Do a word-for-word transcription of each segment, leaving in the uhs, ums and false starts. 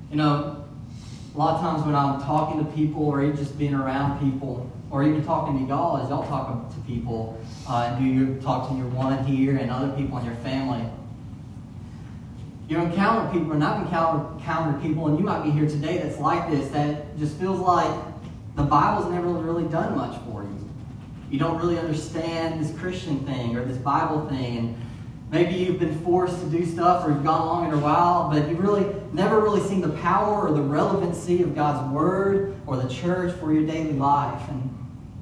You know, a lot of times when I'm talking to people or even just being around people or even talking to y'all as y'all talk to people, uh, and do you talk to your one here and other people in your family, you encounter people, or not encounter, encounter people, and you might be here today that's like this, that just feels like the Bible's never really done much for you. You don't really understand this Christian thing or this Bible thing, and maybe you've been forced to do stuff or you've gone along in a while, but you've really never really seen the power or the relevancy of God's Word or the church for your daily life. And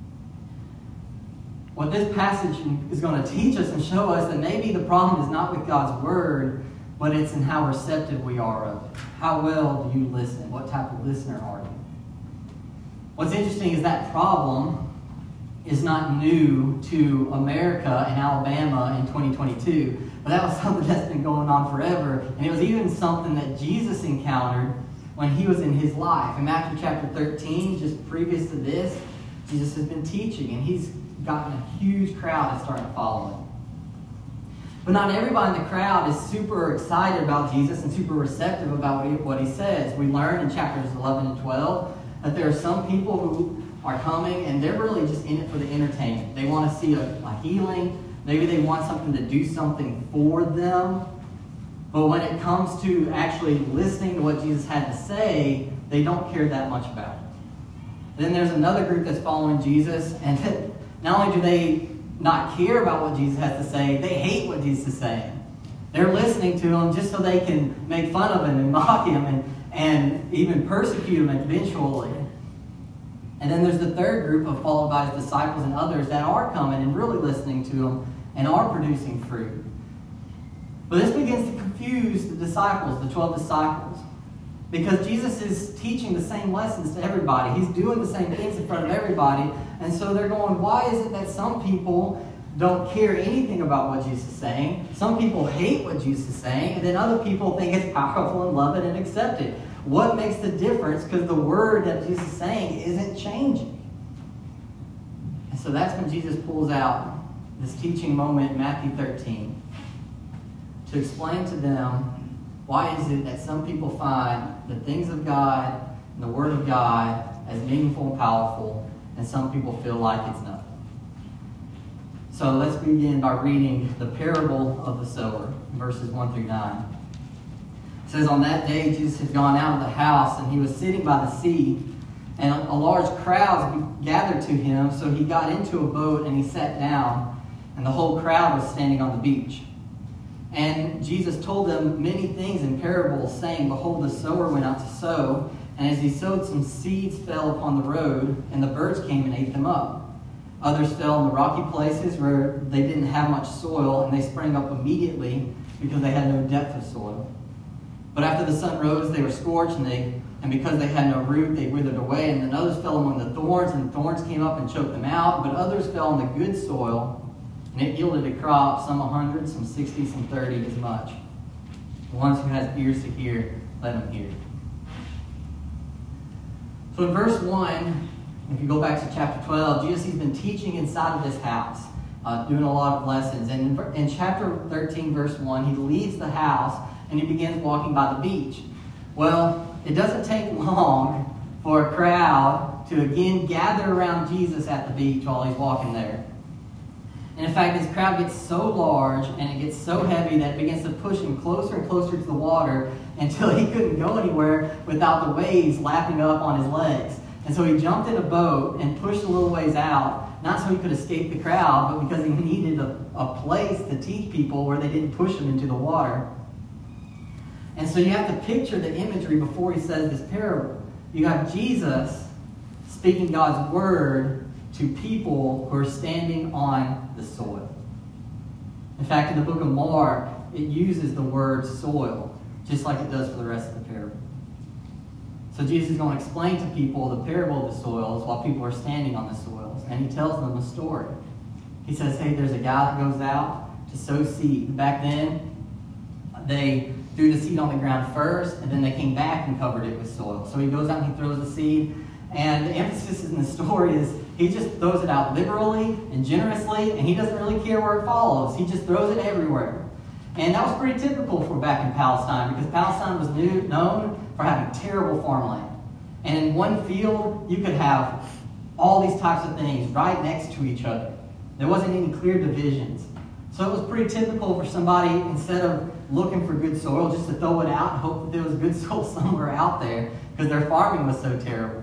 what this passage is going to teach us and show us that maybe the problem is not with God's Word, but it's in how receptive we are of it. How well do you listen? What type of listener are you? What's interesting is that problem is not new to America and Alabama in twenty twenty-two, but that was something that's been going on forever, and it was even something that Jesus encountered when he was in his life. In Matthew chapter thirteen, just previous to this, Jesus has been teaching, and he's gotten a huge crowd that's starting to follow him. But not everybody in the crowd is super excited about Jesus and super receptive about what he, what he says. We learn in chapters eleven and twelve that there are some people who are coming and they're really just in it for the entertainment. They want to see a, a healing. Maybe they want something to do something for them. But when it comes to actually listening to what Jesus had to say, they don't care that much about it. Then there's another group that's following Jesus, and not only do they not care about what Jesus has to say, they hate what Jesus is saying. They're listening to him just so they can make fun of him and mock him and, and even persecute him eventually. And then there's the third group of followed by his disciples and others that are coming and really listening to him and are producing fruit. But this begins to confuse the disciples, the twelve disciples, because Jesus is teaching the same lessons to everybody. He's doing the same things in front of everybody. And so they're going, why is it that some people don't care anything about what Jesus is saying? Some people hate what Jesus is saying, and then other people think it's powerful and love it and accept it. What makes the difference? Because the word that Jesus is saying isn't changing. And so that's when Jesus pulls out this teaching moment in Matthew thirteen to explain to them why is it that some people find the things of God and the Word of God as meaningful and powerful, and some people feel like it's nothing. So let's begin by reading the parable of the sower, verses one through nine. It says, on that day Jesus had gone out of the house, and he was sitting by the sea, and a large crowd gathered to him, so he got into a boat and he sat down, and the whole crowd was standing on the beach. And Jesus told them many things in parables, saying, behold, the sower went out to sow, and as he sowed, some seeds fell upon the road, and the birds came and ate them up. Others fell in the rocky places where they didn't have much soil, and they sprang up immediately because they had no depth of soil. But after the sun rose, they were scorched, and they and because they had no root, they withered away. And then others fell among the thorns, and the thorns came up and choked them out. But others fell on the good soil, and it yielded a crop, some a hundred, some sixty, some thirty, as much. The ones who has ears to hear, let them hear. So in verse one, if you go back to chapter twelve, Jesus has been teaching inside of this house, uh, doing a lot of lessons. And in, in chapter thirteen, verse one, he leaves the house and he begins walking by the beach. Well, it doesn't take long for a crowd to again gather around Jesus at the beach while he's walking there. And in fact, this crowd gets so large and it gets so heavy that it begins to push him closer and closer to the water until he couldn't go anywhere without the waves lapping up on his legs. And so he jumped in a boat and pushed a little ways out, not so he could escape the crowd, but because he needed a, a place to teach people where they didn't push him into the water. And so you have to picture the imagery before he says this parable. You got Jesus speaking God's word to people who are standing on the soil. In fact, in the book of Mark, it uses the word soil, just like it does for the rest of the parable. So Jesus is going to explain to people the parable of the soils while people are standing on the soils. And he tells them a story. He says, hey, there's a guy that goes out to sow seed. Back then, they threw the seed on the ground first, and then they came back and covered it with soil. So he goes out and he throws the seed. And the emphasis in the story is he just throws it out liberally and generously, and he doesn't really care where it falls. He just throws it everywhere. And that was pretty typical for back in Palestine, because Palestine was new, known for having terrible farmland. And in one field, you could have all these types of things right next to each other. There wasn't any clear divisions. So it was pretty typical for somebody, instead of looking for good soil, just to throw it out and hope that there was good soil somewhere out there, because their farming was so terrible.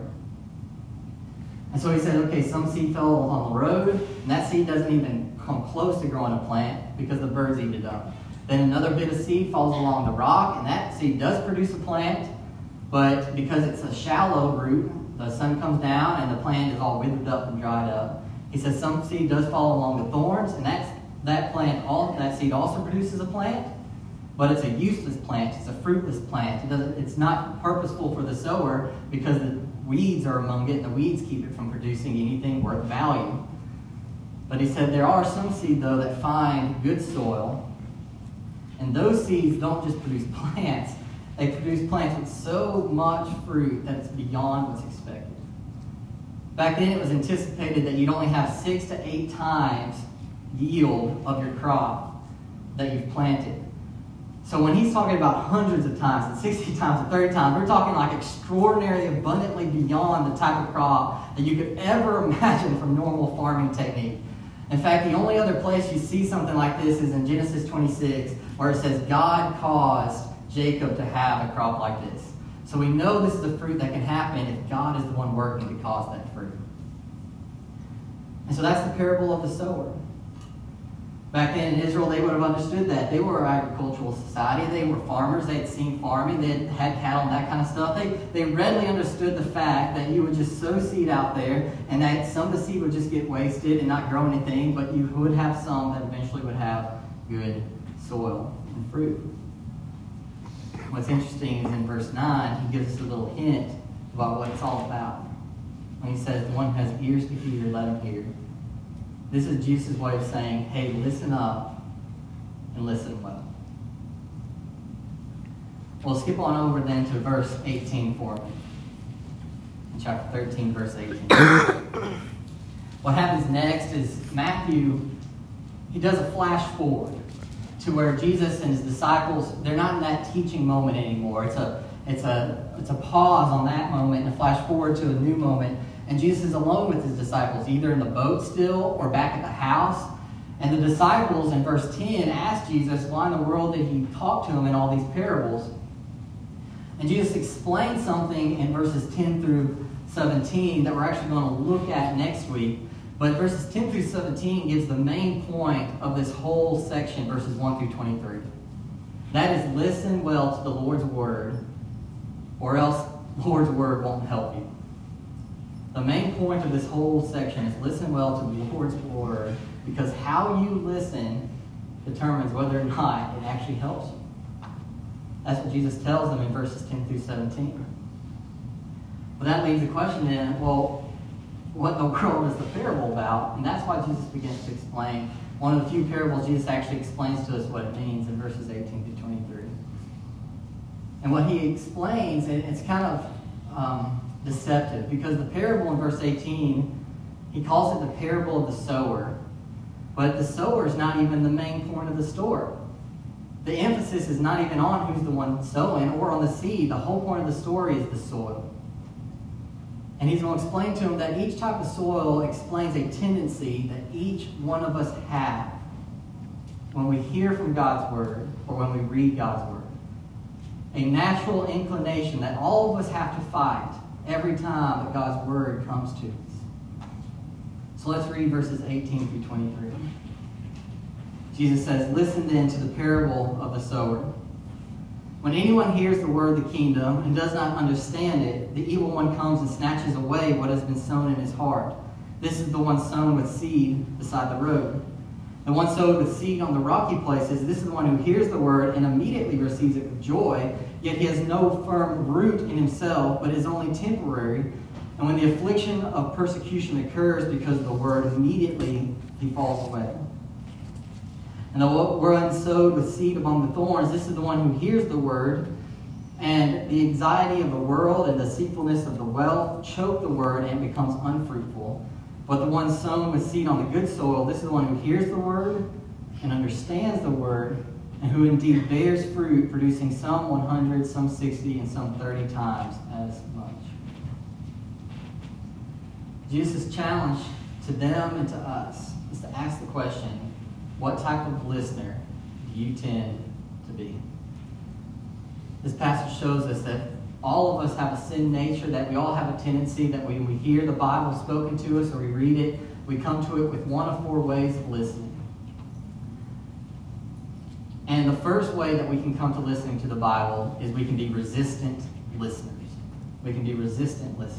And so he said, okay, some seed fell on the road, and that seed doesn't even come close to growing a plant because the birds eat it up. Then another bit of seed falls along the rock, and that seed does produce a plant, but because it's a shallow root, the sun comes down and the plant is all withered up and dried up. He says some seed does fall along the thorns, and that's, that plant, all, that seed also produces a plant, but it's a useless plant. It's a fruitless plant. It doesn't, it's not purposeful for the sower, because the weeds are among it, and the weeds keep it from producing anything worth value. But he said there are some seed, though, that find good soil, and those seeds don't just produce plants. They produce plants with so much fruit that it's beyond what's expected. Back then, it was anticipated that you'd only have six to eight times yield of your crop that you've planted. So when he's talking about hundreds of times, and sixty times, and thirty times, we're talking like extraordinary, abundantly beyond the type of crop that you could ever imagine from normal farming technique. In fact, the only other place you see something like this is in Genesis twenty-six, where it says God caused Jacob to have a crop like this. So we know this is a fruit that can happen if God is the one working to cause that fruit. And so that's the parable of the sower. Back then in Israel, they would have understood that. They were an agricultural society. They were farmers. They had seen farming. They had had cattle and that kind of stuff. They, they readily understood the fact that you would just sow seed out there, and that some of the seed would just get wasted and not grow anything, but you would have some that eventually would have good soil and fruit. What's interesting is in verse nine, he gives us a little hint about what it's all about. When he says, the one who has ears to hear, let him hear. This is Jesus' way of saying, hey, listen up and listen well. We'll skip on over then to verse eighteen for me. In chapter thirteen, verse eighteen. What happens next is Matthew, he does a flash forward to where Jesus and his disciples, they're not in that teaching moment anymore. It's a, it's a, it's a pause on that moment and a flash forward to a new moment. And Jesus is alone with his disciples, either in the boat still or back at the house. And the disciples in verse ten asked Jesus why in the world did he talk to them in all these parables. And Jesus explained something in verses ten through seventeen that we're actually going to look at next week. But verses ten through seventeen gives the main point of this whole section, verses one through twenty-three. That is, listen well to the Lord's word, or else the Lord's word won't help you. The main point of this whole section is listen well to the Lord's word, because how you listen determines whether or not it actually helps you. That's what Jesus tells them in verses ten through seventeen. Well, that leaves the question then, well, what in the world is the parable about? And that's why Jesus begins to explain. One of the few parables Jesus actually explains to us what it means in verses eighteen through twenty-three. And what he explains, it's kind of um, deceptive, because the parable in verse eighteen, he calls it the parable of the sower. But the sower is not even the main point of the story. The emphasis is not even on who's the one sowing or on the seed. The whole point of the story is the soil. And he's going to explain to him that each type of soil explains a tendency that each one of us have when we hear from God's word or when we read God's word. A natural inclination that all of us have to fight every time that God's word comes to us. So let's read verses eighteen through twenty-three. Jesus says, listen then to the parable of the sower. When anyone hears the word of the kingdom and does not understand it, the evil one comes and snatches away what has been sown in his heart. This is the one sown with seed beside the road. The one sowed with seed on the rocky places, this is the one who hears the word and immediately receives it with joy, yet he has no firm root in himself, but is only temporary. And when the affliction of persecution occurs because of the word, immediately he falls away. And the one sowed with seed among the thorns, this is the one who hears the word, and the anxiety of the world and the deceitfulness of the wealth choke the word and becomes unfruitful. But the one sown with seed on the good soil, this is the one who hears the word and understands the word and who indeed bears fruit, producing some one hundred, some sixty, and some thirty times as much. Jesus' challenge to them and to us is to ask the question, what type of listener do you tend to be? This passage shows us that all of us have a sin nature, that we all have a tendency that when we hear the Bible spoken to us or we read it, we come to it with one of four ways of listening. And the first way that we can come to listening to the Bible is we can be resistant listeners. We can be resistant listeners.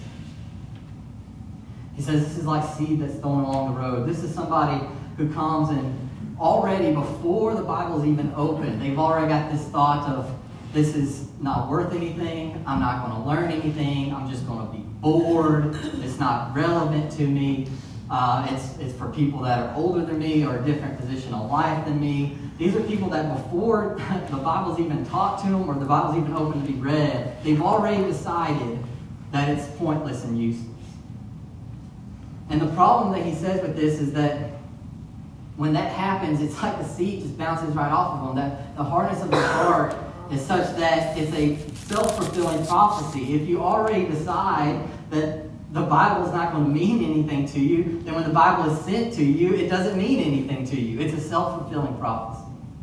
He says this is like seed that's thrown along the road. This is somebody who comes and already before the Bible's even open, they've already got this thought of, this is not worth anything. I'm not going to learn anything. I'm just going to be bored. It's not relevant to me. Uh, it's, it's for people that are older than me or a different position of life than me. These are people that before the Bible's even taught to them or the Bible's even open to be read, they've already decided that it's pointless and useless. And the problem that he says with this is that when that happens, it's like the seed just bounces right off of them. That the hardness of the heart is such that it's a self-fulfilling prophecy. If you already decide that the Bible is not going to mean anything to you, then when the Bible is sent to you, it doesn't mean anything to you. It's a self-fulfilling prophecy.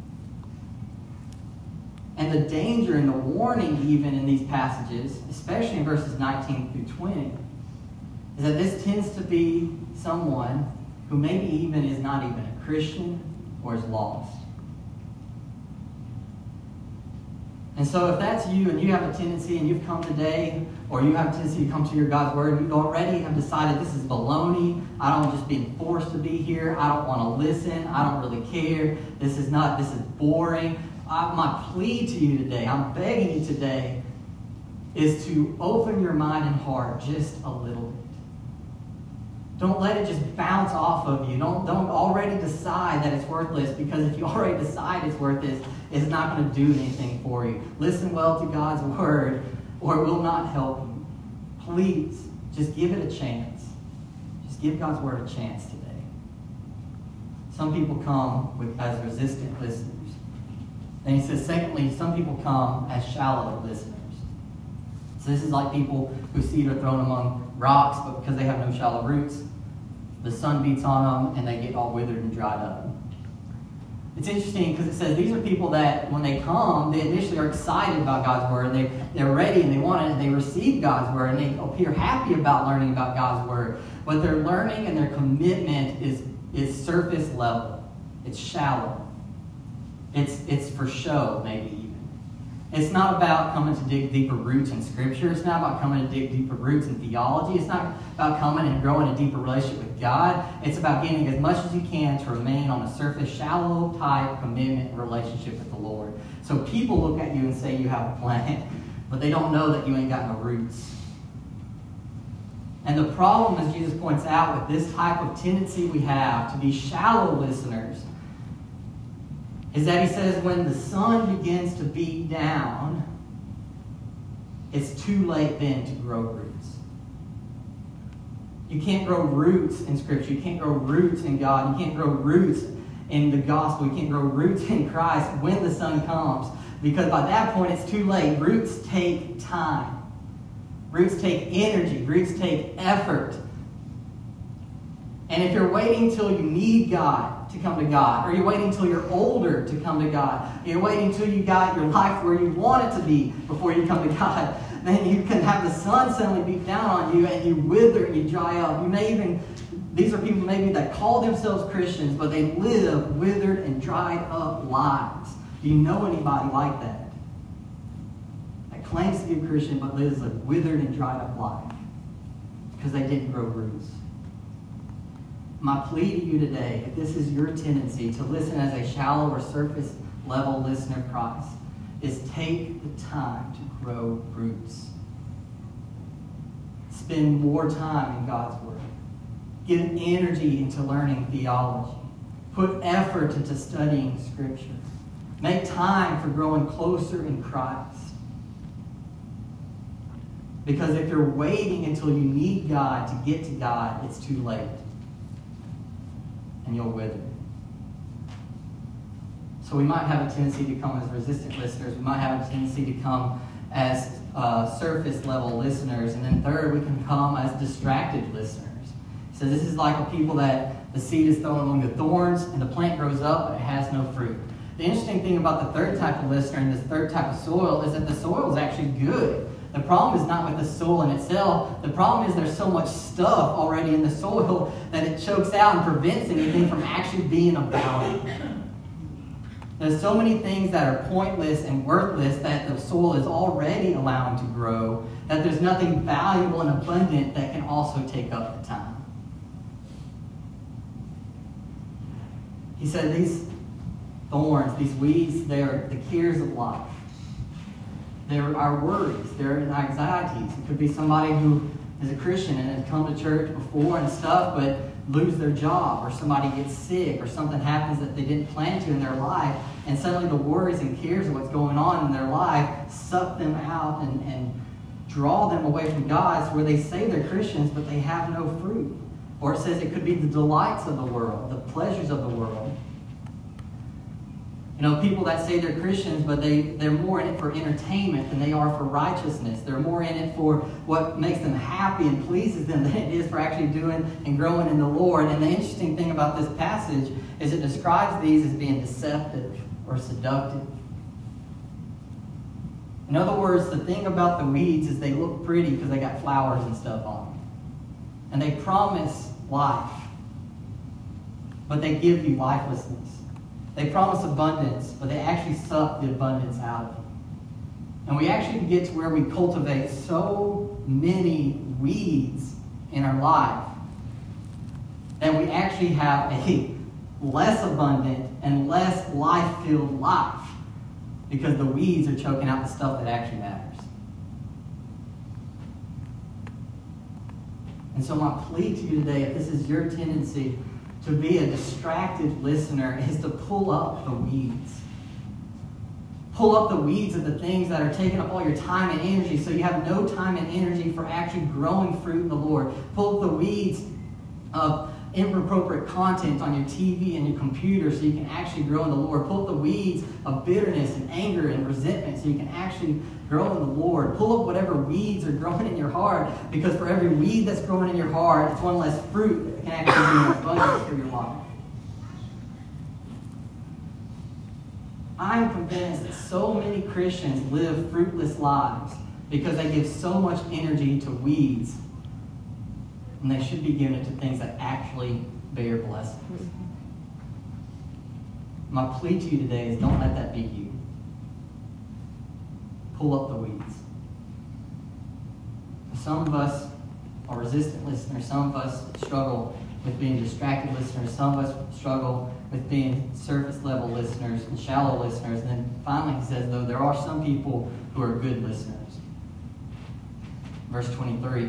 And the danger and the warning even in these passages, especially in verses nineteen through twenty, is that this tends to be someone who maybe even is not even a Christian or is lost. And so if that's you and you have a tendency and you've come today, or you have a tendency to come to your God's Word and you already have decided this is baloney, I don't just being forced to be here, I don't want to listen, I don't really care, this is not, this is boring. I, my plea to you today, I'm begging you today, is to open your mind and heart just a little bit. Don't let it just bounce off of you. Don't, don't already decide that it's worthless, because if you already decide it's worthless, it's not going to do anything for you. Listen well to God's Word, or it will not help you. Please, just give it a chance. Just give God's Word a chance today. Some people come with, as resistant listeners. Then he says, secondly, some people come as shallow listeners. So this is like people whose seed are thrown among rocks, but because they have no shallow roots, the sun beats on them and they get all withered and dried up. It's interesting because it says these are people that when they come, they initially are excited about God's Word. And they, they're ready and they want it and they receive God's Word and they appear happy about learning about God's Word. But their learning and their commitment is, is surface level. It's shallow. It's, it's for show, maybe even. It's not about coming to dig deeper roots in Scripture. It's not about coming to dig deeper roots in theology. It's not about coming and growing a deeper relationship with God. It's about getting as much as you can to remain on a surface, shallow type commitment and relationship with the Lord. So people look at you and say you have a plan, but they don't know that you ain't got no roots. And the problem, as Jesus points out, with this type of tendency we have to be shallow listeners, is that he says when the sun begins to beat down, it's too late then to grow roots. You can't grow roots in Scripture. You can't grow roots in God. You can't grow roots in the gospel. You can't grow roots in Christ when the sun comes. Because by that point, it's too late. Roots take time. Roots take energy. Roots take effort. And if you're waiting till you need God to come to God, or you're waiting until you're older to come to God, you're waiting until you got your life where you want it to be before you come to God, then you can have the sun suddenly beat down on you and you wither and you dry up. You may even, these are people maybe that call themselves Christians, but they live withered and dried up lives. Do you know anybody like that? That claims to be a Christian but lives a withered and dried up life because they didn't grow roots. My plea to you today, if this is your tendency to listen as a shallow or surface level listener of Christ, is take the time to grow roots. Spend more time in God's Word. Give energy into learning theology. Put effort into studying Scripture. Make time for growing closer in Christ. Because if you're waiting until you need God to get to God, it's too late. And you'll wither. So we might have a tendency to come as resistant listeners. We might have a tendency to come as uh, surface level listeners. And then third, we can come as distracted listeners. So this is like a people that the seed is thrown among the thorns and the plant grows up but it has no fruit. The interesting thing about the third type of listener and this third type of soil is that the soil is actually good. The problem is not with the soil in itself. The problem is there's so much stuff already in the soil that it chokes out and prevents anything from actually being about it. There's so many things that are pointless and worthless that the soil is already allowing to grow that there's nothing valuable and abundant that can also take up the time. He said these thorns, these weeds, they are the cares of life. They're our worries. They're anxieties. It could be somebody who is a Christian and has come to church before and stuff, but lose their job, or somebody gets sick, or something happens that they didn't plan to in their life, and suddenly the worries and cares of what's going on in their life suck them out and, and draw them away from God, so where they say they're Christians, but they have no fruit. Or it says it could be the delights of the world, the pleasures of the world. You know, people that say they're Christians, but they, they're more in it for entertainment than they are for righteousness. They're more in it for what makes them happy and pleases them than it is for actually doing and growing in the Lord. And the interesting thing about this passage is it describes these as being deceptive or seductive. In other words, the thing about the weeds is they look pretty because they got flowers and stuff on them. And they promise life, but they give you lifelessness. They promise abundance, but they actually suck the abundance out of you. And we actually can get to where we cultivate so many weeds in our life that we actually have a less abundant and less life-filled life because the weeds are choking out the stuff that actually matters. And so my plea to you today, if this is your tendency to be a distracted listener, is to pull up the weeds. Pull up the weeds of the things that are taking up all your time and energy so you have no time and energy for actually growing fruit in the Lord. Pull up the weeds of inappropriate content on your T V and your computer so you can actually grow in the Lord. Pull up the weeds of bitterness and anger and resentment so you can actually grow in the Lord. Pull up whatever weeds are growing in your heart, because for every weed that's growing in your heart, it's one less fruit that can actually be in abundance for your life. I'm convinced that so many Christians live fruitless lives because they give so much energy to weeds, and they should be giving it to things that actually bear blessings. My plea to you today is don't let that be you. Pull up the weeds. Some of us are resistant listeners. Some of us struggle with being distracted listeners. Some of us struggle with being surface level listeners and shallow listeners. And then finally he says, though, there are some people who are good listeners. Verse twenty-three.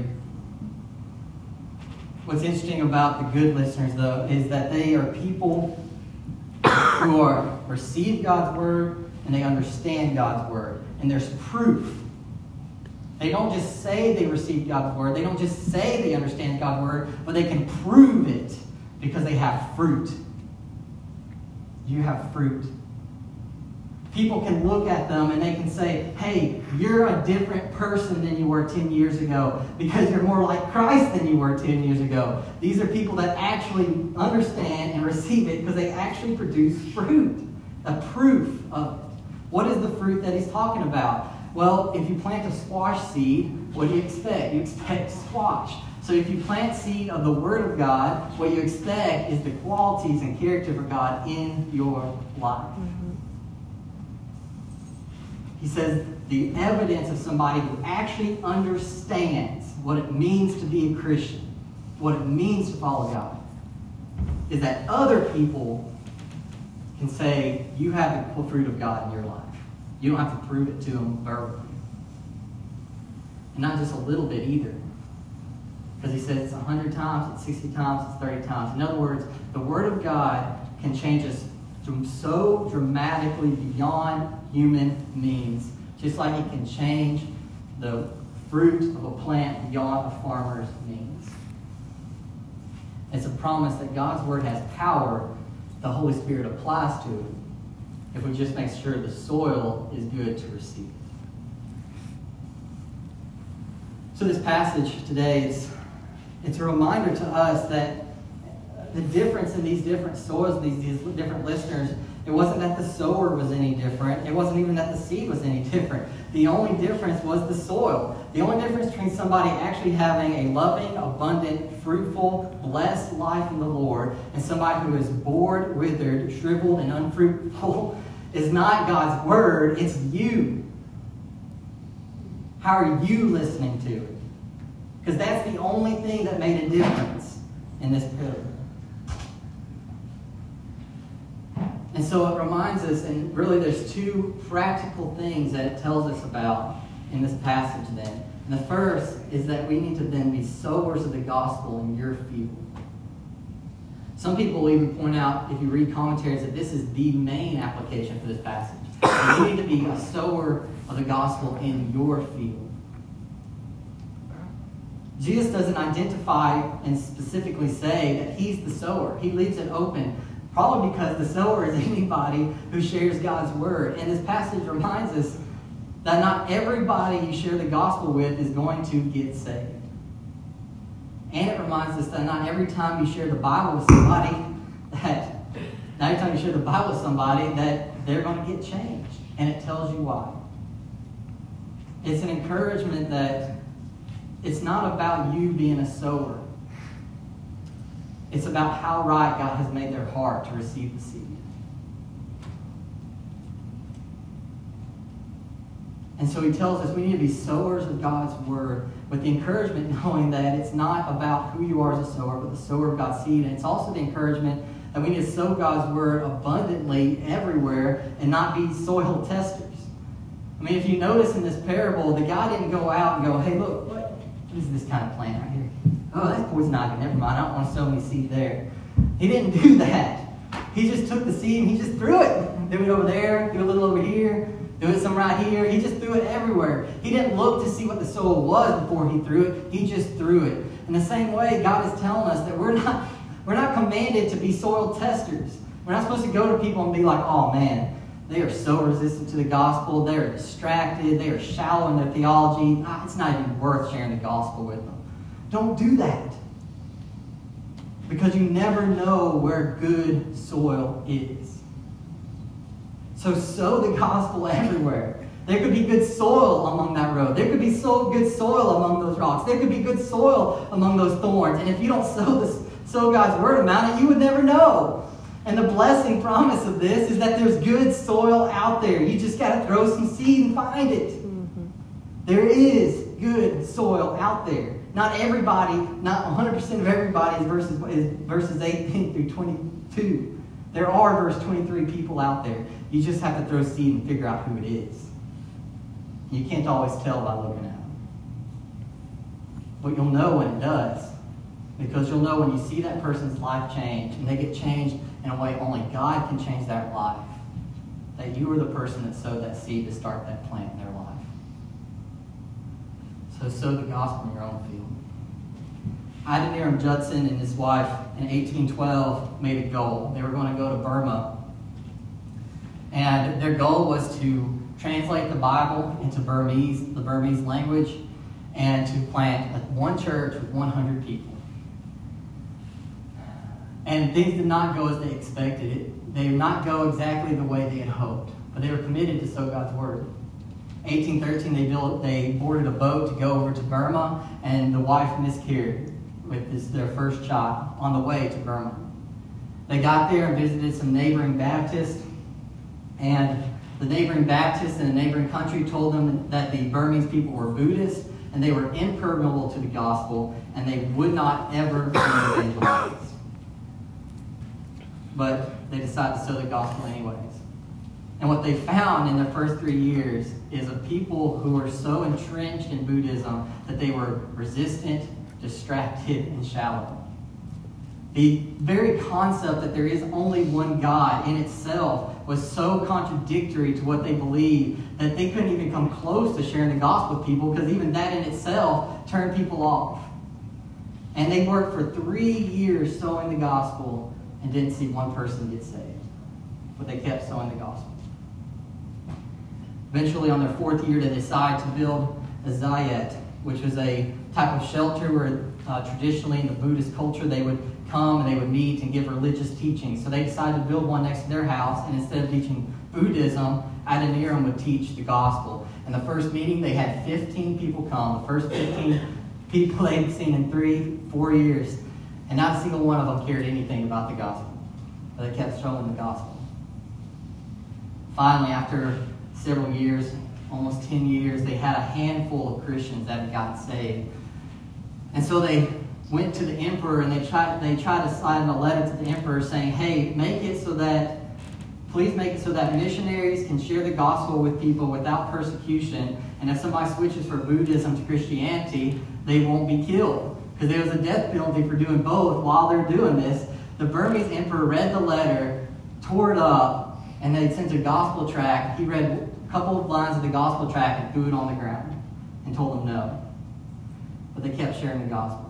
What's interesting about the good listeners, though, is that they are people who are receive God's word and they understand God's word. And there's proof. They don't just say they received God's word. They don't just say they understand God's word, but they can prove it because they have fruit. You have fruit. People can look at them and they can say, hey, you're a different person than you were ten years ago because you're more like Christ than you were ten years ago. These are people that actually understand and receive it because they actually produce fruit, a proof of it. What is the fruit that he's talking about? Well, if you plant a squash seed, what do you expect? You expect squash. So if you plant seed of the Word of God, what you expect is the qualities and character of God in your life. Mm-hmm. He says the evidence of somebody who actually understands what it means to be a Christian, what it means to follow God, is that other people can say, you have the fruit of God in your life. You don't have to prove it to them verbally. And not just a little bit either. Because he says it's a hundred times, it's sixty times, it's thirty times. In other words, the Word of God can change us so dramatically beyond human means. Just like it can change the fruit of a plant beyond a farmer's means. It's a promise that God's Word has power. The Holy Spirit applies to it. if we just make sure the soil is good to receive it. So this passage today is it's a reminder to us that the difference in these different soils, these, these different listeners, it wasn't that the sower was any different. It wasn't even that the seed was any different. The only difference was the soil. The only difference between somebody actually having a loving, abundant, fruitful, blessed life in the Lord and somebody who is bored, withered, shriveled, and unfruitful is not God's word, it's you. How are you listening to it? Because that's the only thing that made a difference in this parable. And so it reminds us, and really there's two practical things that it tells us about in this passage then. And the first is that we need to then be sowers of the gospel in your field. Some people even point out, if you read commentaries, that this is the main application for this passage. You need to be a sower of the gospel in your field. Jesus doesn't identify and specifically say that he's the sower. He leaves it open. Probably because the sower is anybody who shares God's word. And this passage reminds us that not everybody you share the gospel with is going to get saved. And it reminds us that not every time you share the Bible with somebody, that not every time you share the Bible with somebody, that they're going to get changed. And it tells you why. It's an encouragement that it's not about you being a sower. It's about how right God has made their heart to receive the seed. And so he tells us we need to be sowers of God's word with the encouragement knowing that it's not about who you are as a sower, but the sower of God's seed. And it's also the encouragement that we need to sow God's word abundantly everywhere and not be soil testers. I mean, if you notice in this parable, the guy didn't go out and go, hey, look, what is this kind of plant right here? Oh, that's poison ivy. Never mind. I don't want to sow any seed there. He didn't do that. He just took the seed and he just threw it. Do it over there. Do a little over here. Do it some right here. He just threw it everywhere. He didn't look to see what the soil was before he threw it. He just threw it. In the same way, God is telling us that we're not, we're not commanded to be soil testers. We're not supposed to go to people and be like, oh man, they are so resistant to the gospel. They are distracted. They are shallow in their theology. It's not even worth sharing the gospel with them. Don't do that. Because you never know where good soil is. So sow the gospel everywhere. There could be good soil among that road. There could be so good soil among those rocks. There could be good soil among those thorns. And if you don't sow, this, sow God's word about it, you would never know. And the blessing promise of this is that there's good soil out there. You just got to throw some seed and find it. Mm-hmm. There is good soil out there. Not everybody, not one hundred percent of everybody is verses, is verses eighteen through twenty-two. There are verse twenty-three people out there. You just have to throw seed and figure out who it is. You can't always tell by looking at them. But you'll know when it does. Because you'll know when you see that person's life change, and they get changed in a way only God can change that life, that you were the person that sowed that seed to start that plant in their life. So sow the gospel in your own field. Adoniram Judson and his wife in eighteen twelve made a goal. They were going to go to Burma. And their goal was to translate the Bible into Burmese, the Burmese language, and to plant one church with one hundred people. And things did not go as they expected it. They did not go exactly the way they had hoped. But they were committed to sow God's word. eighteen thirteen, they built, they boarded a boat to go over to Burma, and the wife miscarried with this, their first child on the way to Burma. They got there and visited some neighboring Baptists, and the neighboring Baptists in a neighboring country told them that the Burmese people were Buddhists, and they were impermeable to the gospel, and they would not ever be evangelized. But they decided to sow the gospel anyways. And what they found in their first three years is a people who were so entrenched in Buddhism that they were resistant, distracted, and shallow. The very concept that there is only one God in itself was so contradictory to what they believed that they couldn't even come close to sharing the gospel with people, because even that in itself turned people off. And they worked for three years sowing the gospel and didn't see one person get saved. But they kept sowing the gospel. Eventually, on their fourth year, they decide to build a zayat, which was a type of shelter where uh, traditionally in the Buddhist culture they would come and they would meet and give religious teaching. So they decided to build one next to their house, and instead of teaching Buddhism, Adoniram would teach the gospel. And the first meeting, they had fifteen people come. The first fifteen people they'd seen in three, four years. And not a single one of them cared anything about the gospel. But they kept showing the gospel. Finally, after several years, almost ten years, they had a handful of Christians that had gotten saved. And so they went to the emperor and they tried, they tried to sign a letter to the emperor saying, hey, make it so that, please make it so that missionaries can share the gospel with people without persecution. And if somebody switches from Buddhism to Christianity, they won't be killed. Because there was a death penalty for doing both while they're doing this. The Burmese emperor read the letter, tore it up, and they sent a gospel tract. He read a couple of lines of the gospel tract and threw it on the ground and told them no. But they kept sharing the gospel.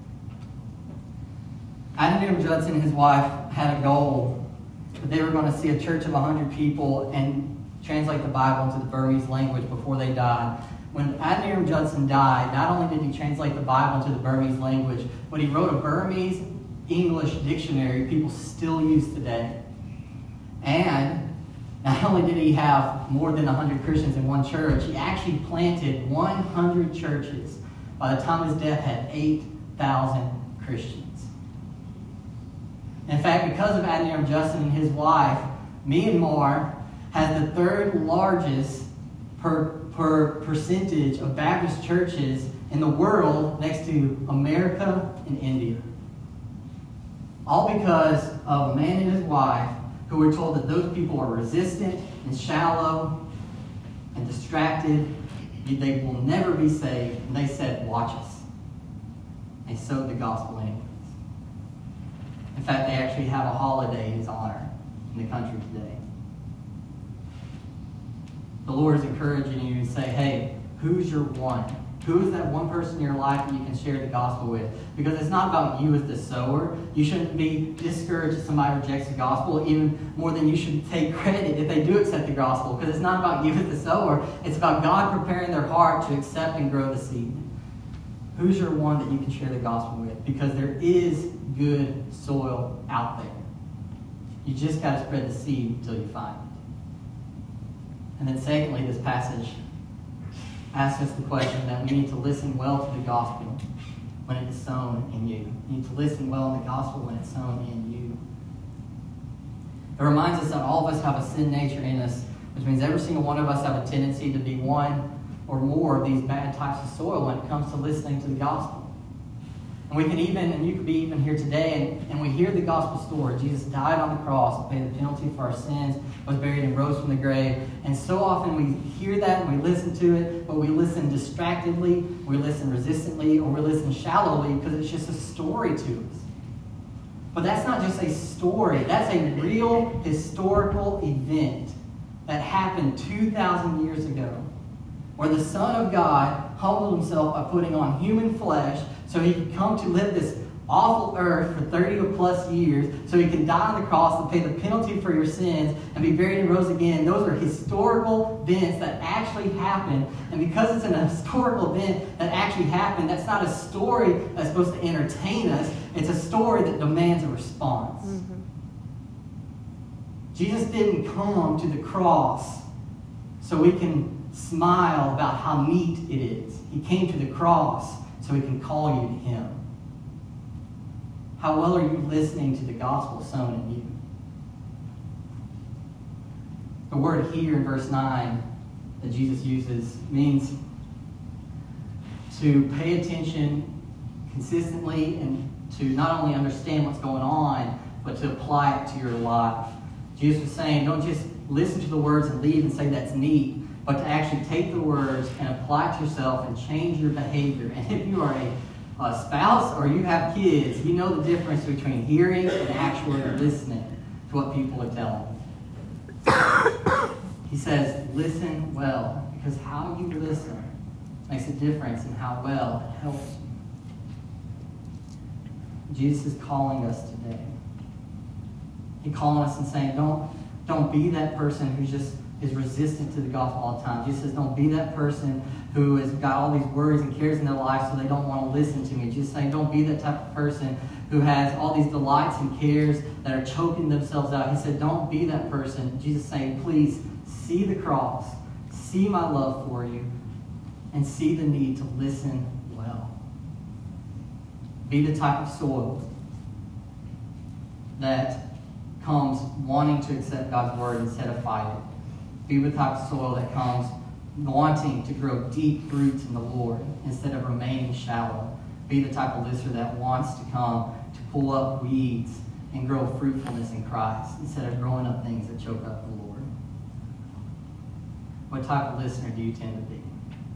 Adoniram Judson and his wife had a goal that they were going to see a church of one hundred people and translate the Bible into the Burmese language before they died. When Adoniram Judson died, not only did he translate the Bible into the Burmese language, but he wrote a Burmese English dictionary people still use today. And not only did he have more than one hundred Christians in one church, he actually planted one hundred churches. By the time of his death, had eight thousand Christians. In fact, because of Adoniram Judson and his wife, Myanmar has the third largest per, per percentage of Baptist churches in the world, next to America and India. All because of a man and his wife who were told that those people are resistant and shallow and distracted. They will never be saved. And they said, watch us. They sowed the gospel anyways. In fact, they actually have a holiday in his honor in the country today. The Lord is encouraging you to say, hey, who's your one? Who is that one person in your life that you can share the gospel with? Because it's not about you as the sower. You shouldn't be discouraged if somebody rejects the gospel, even more than you should take credit if they do accept the gospel. Because it's not about you as the sower. It's about God preparing their heart to accept and grow the seed. Who's your one that you can share the gospel with? Because there is good soil out there. You just got to spread the seed until you find it. And then secondly, this passage asks us the question that we need to listen well to the gospel when it is sown in you. You need to listen well in the gospel when it's sown in you. It reminds us that all of us have a sin nature in us, which means every single one of us have a tendency to be one or more of these bad types of soil when it comes to listening to the gospel. And we can even, and you could be even here today, and, and we hear the gospel story. Jesus died on the cross to pay the penalty for our sins, was buried and rose from the grave. And so often we hear that and we listen to it, but we listen distractedly, we listen resistantly, or we listen shallowly because it's just a story to us. But that's not just a story. That's a real historical event that happened two thousand years ago, where the Son of God humbled himself by putting on human flesh so he could come to live this awful earth for thirty plus years, so he can die on the cross and pay the penalty for your sins and be buried and rose again. Those are historical events that actually happened. And because it's an historical event that actually happened, that's not a story that's supposed to entertain us. It's a story that demands a response. Mm-hmm. Jesus didn't come to the cross so we can smile about how neat it is. He came to the cross so he can call you to him. How well are you listening to the gospel sown in you? The word here in verse nine that Jesus uses means to pay attention consistently and to not only understand what's going on, but to apply it to your life. Jesus was saying, don't just listen to the words and leave and say that's neat, but to actually take the words and apply it to yourself and change your behavior. And if you are a a spouse or you have kids, you know the difference between hearing and actually listening to what people are telling you. He says, listen well, because how you listen makes a difference in how well it helps you. Jesus is calling us today. He's calling us and saying, don't, don't be that person who's just is resistant to the gospel all the time. Jesus says, don't be that person who has got all these worries and cares in their life so they don't want to listen to me. Jesus saying, don't be that type of person who has all these delights and cares that are choking themselves out. He said, don't be that person. Jesus saying, please see the cross, see my love for you, and see the need to listen well. Be the type of soil that comes wanting to accept God's word instead of fighting. Be the type of soil that comes wanting to grow deep roots in the Lord instead of remaining shallow. Be the type of listener that wants to come to pull up weeds and grow fruitfulness in Christ instead of growing up things that choke up the Lord. What type of listener do you tend to be?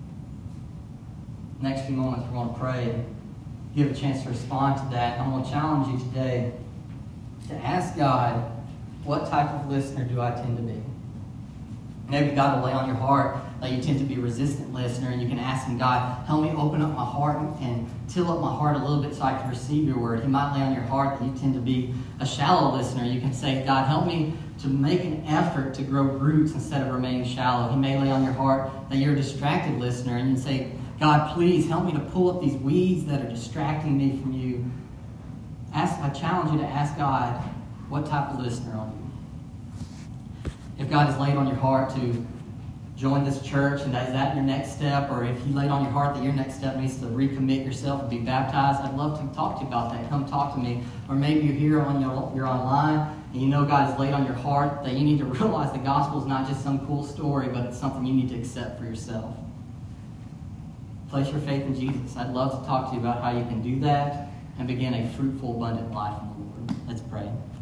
Next few moments we're going to pray and give a chance to respond to that. I'm going to challenge you today to ask God, what type of listener do I tend to be? Maybe God will lay on your heart that you tend to be a resistant listener, and you can ask him, God, help me open up my heart and till up my heart a little bit so I can receive your word. He might lay on your heart that you tend to be a shallow listener. You can say, God, help me to make an effort to grow roots instead of remaining shallow. He may lay on your heart that you're a distracted listener, and you say, God, please help me to pull up these weeds that are distracting me from you. Ask, I challenge you to ask God, what type of listener are you? If God has laid on your heart to join this church, and is that your next step, or if He laid on your heart that your next step needs to recommit yourself and be baptized, I'd love to talk to you about that. Come talk to me. Or maybe you're here on your, you're online, and you know God has laid on your heart that you need to realize the gospel is not just some cool story, but it's something you need to accept for yourself. Place your faith in Jesus. I'd love to talk to you about how you can do that and begin a fruitful, abundant life in the Lord. Let's pray.